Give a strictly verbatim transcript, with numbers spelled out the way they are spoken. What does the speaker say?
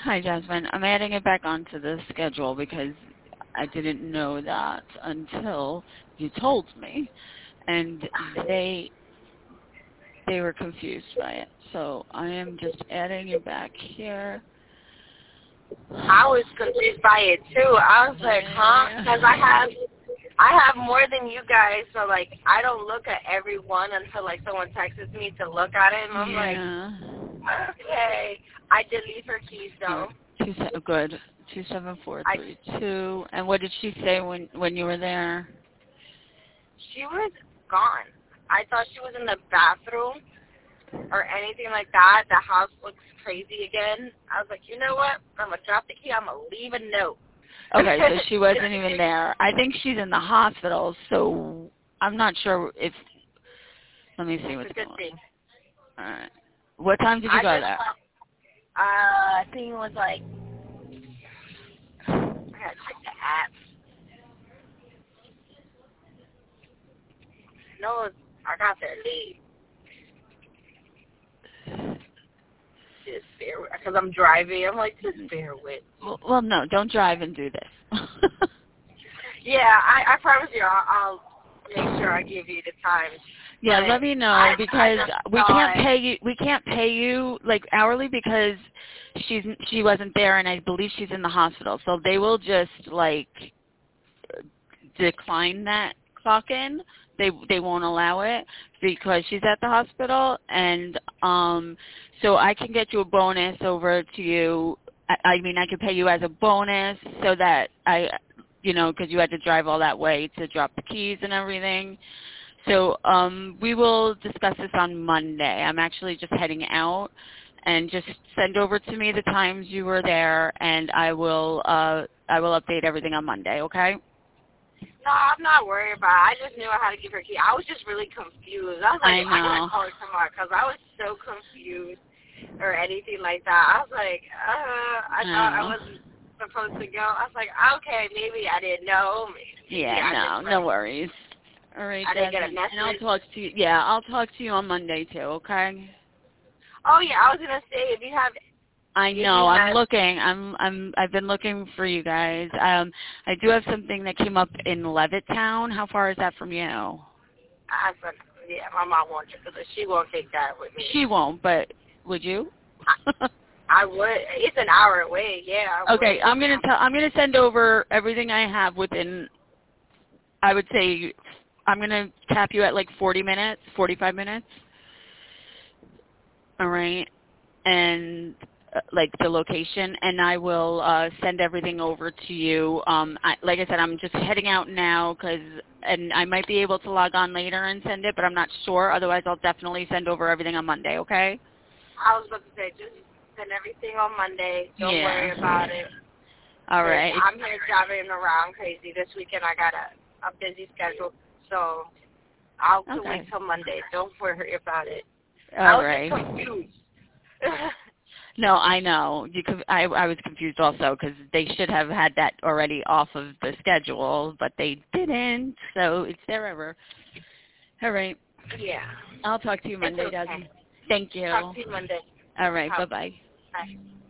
Hi, Jasmine. I'm adding it back onto the schedule because I didn't know that until you told me, and they they were confused by it. So I am just adding you back here. I was confused by it too. I was like, huh? Because I have, I have more than you guys, so like I don't look at every one until like someone texts me to look at it, and I'm Yeah. like, okay. I did leave her keys though. Two se- good. Two seven four three two. And what did she say when when you were there? She was gone. I thought she was in the bathroom or anything like that. The house looks crazy again. I was like, you know what? I'm going to drop the key. I'm going to leave a note. Okay, so she wasn't even there. I think she's in the hospital, so I'm not sure if, let me see what's It's a good going on. thing. All right. What time did you I go just, there? uh, I think it was like, I got to check the app. No, I got there late. Just bear with, because I'm driving. I'm like, just bear with. Well, well, no, don't drive and do this. Yeah, I, I promise you, I'll, I'll make sure I give you the time. Yeah, But let me know I, because I we can't it. pay you. We can't pay you like hourly because she's she wasn't there, and I believe she's in the hospital. So they will just like decline that clock in. They they won't allow it because she's at the hospital, and um, so I can get you a bonus over to you. I, I mean, I could pay you as a bonus so that I, you know, because you had to drive all that way to drop the keys and everything. So um, we will discuss this on Monday. I'm actually just heading out, and just send over to me the times you were there, and I will uh, I will update everything on Monday. Okay? No, I'm not worried about it. I just knew I had to give her key. I was just really confused. I was like, I I gotta know. call her tomorrow because I was so confused or anything like that. I was like, uh, I I thought I know. wasn't supposed to go. I was like, okay, maybe I didn't know. Maybe Yeah, I no, just no like, worries. All right, I didn't get a Jasmine. And I'll message. talk to you. Yeah, I'll talk to you on Monday too. Okay? Oh yeah, I was gonna say if you have, I if you know. I'm have, looking. I'm. I'm. I've been looking for you guys. Um, I do have something that came up in Levittown. How far is that from you? I said, yeah, my mom wants it because she won't take that with me. She won't, but would you? I, I would. It's an hour away. Yeah, I Okay, would. I'm gonna tell. I'm gonna send over everything I have within. I would say I'm gonna tap you at like forty minutes, forty-five minutes. All right, and uh, like the location, and I will uh, send everything over to you. Um, I, like I said, I'm just heading out now because, and I might be able to log on later and send it, but I'm not sure. Otherwise, I'll definitely send over everything on Monday. Okay? I was about to say, just send everything on Monday. Don't Yeah. worry about it. All 'Cause right. I'm here driving around crazy. This weekend I got a, a busy schedule, so I'll have to Okay. wait till Monday. Don't worry about it. I All was right. just confused. No, I know. You could, I, I was confused also because they should have had that already off of the schedule, but they didn't. So it's their error. All right. Yeah. I'll talk to you It's Monday, okay. Jasmine. Thank you. Talk to you Monday. All right. Talk. Bye-bye. Bye.